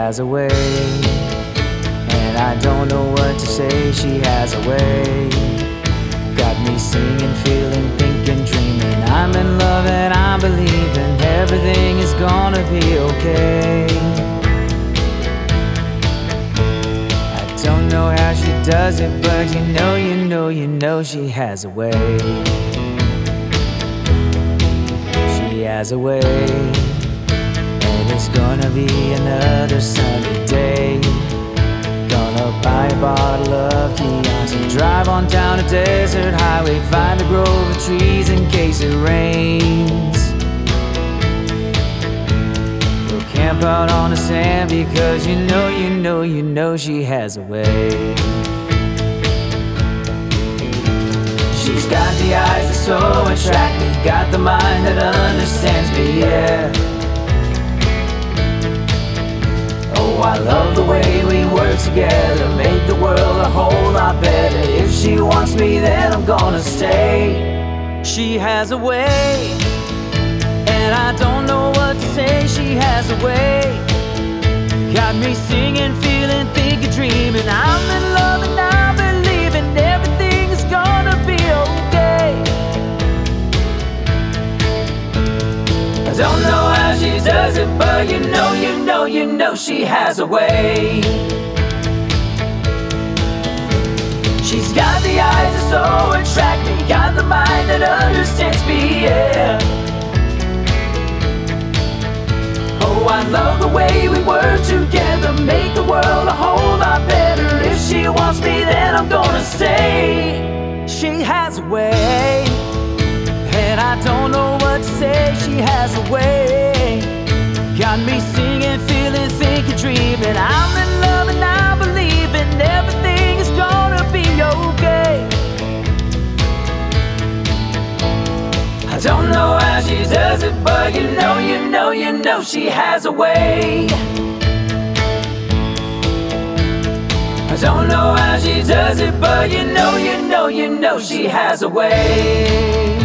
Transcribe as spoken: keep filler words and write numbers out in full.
has a way, and I don't know what to say. She has a way, got me singing, feeling, thinking, dreaming. I'm in love and I'm believing everything is gonna be okay. I don't know how she does it, but you know, you know, you know she has a way. She has a way, and it's gonna be another sunny day. Gonna buy a bottle of Chianti, drive on down a desert highway, find a grove of trees in case it rains. We'll camp out on the sand because you know, you know, you know she has a way. She's got the eyes that so attract me, got the mind that understands me, yeah. Oh, I love the way we work together, make the world a whole lot better. If she wants me, then I'm gonna stay. She has a way, and I don't know what to say. She has a way, got me singing, feeling, thinking, dreaming. I'm in love and I believe in everything is gonna be okay. I don't know how she does it, but you know, you know, you know she has a way. She's got the eyes that so attract me, got the mind that understands me, yeah. Oh, I love the way we work together, make the world a whole lot better. If she wants me, then I'm gonna stay. She has a way, and I don't know what to say. She has a way, got me singing, feeling, thinking, dreaming. I'm in love and I believe in everything is gonna be okay. I don't know how she does it, but you know, you know, you know she has a way. I don't know how she does it, but you know, you know, you know she has a way.